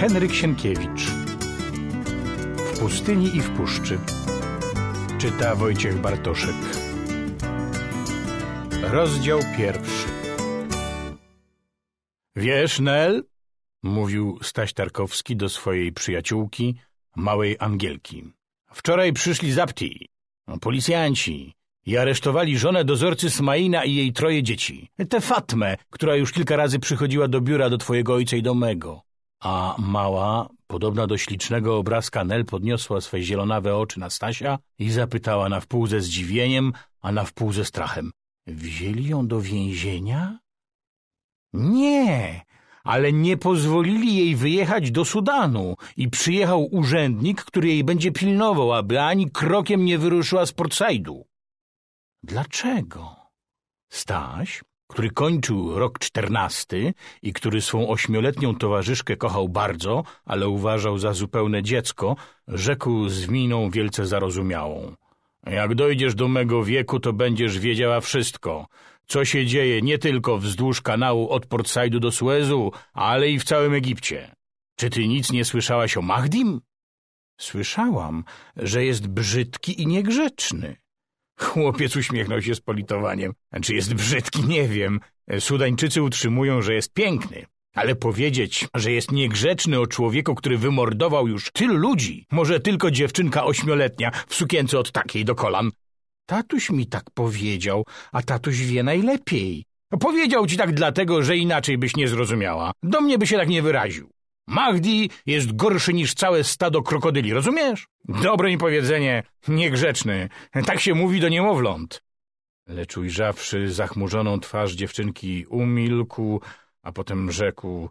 Henryk Sienkiewicz. W pustyni i w puszczy. Czyta Wojciech Bartoszek. Rozdział 1. Wiesz, Nel, mówił Staś Tarkowski do swojej przyjaciółki, małej Angielki. Wczoraj przyszli zapti, policjanci, i aresztowali żonę dozorcy Smaina i jej 3 dzieci. Tę Fatmę, która już kilka razy przychodziła do biura do twojego ojca i do mego. A mała, podobna do ślicznego obrazka Nel, podniosła swe zielonawe oczy na Stasia i zapytała na wpół ze zdziwieniem, a na wpół ze strachem. Wzięli ją do więzienia? Nie, ale nie pozwolili jej wyjechać do Sudanu i przyjechał urzędnik, który jej będzie pilnował, aby ani krokiem nie wyruszyła z Portsaidu. Dlaczego? Staś, który kończył rok 14 i który swą 8-letnią towarzyszkę kochał bardzo, ale uważał za zupełne dziecko, rzekł z miną wielce zarozumiałą. Jak dojdziesz do mego wieku, to będziesz wiedziała wszystko, co się dzieje nie tylko wzdłuż kanału od Portsaidu do Suezu, ale i w całym Egipcie. Czy ty nic nie słyszałaś o Mahdim? Słyszałam, że jest brzydki i niegrzeczny. Chłopiec uśmiechnął się z politowaniem. Czy jest brzydki, nie wiem. Sudańczycy utrzymują, że jest piękny. Ale powiedzieć, że jest niegrzeczny o człowieku, który wymordował już tylu ludzi, może tylko dziewczynka 8-letnia w sukience od takiej do kolan. Tatuś mi tak powiedział, a tatuś wie najlepiej. Powiedział ci tak dlatego, że inaczej byś nie zrozumiała. Do mnie by się tak nie wyraził. Mahdi jest gorszy niż całe stado krokodyli, rozumiesz? Dobre mi powiedzenie, niegrzeczny. Tak się mówi do niemowląt. Lecz ujrzawszy zachmurzoną twarz dziewczynki, umilkł, a potem rzekł.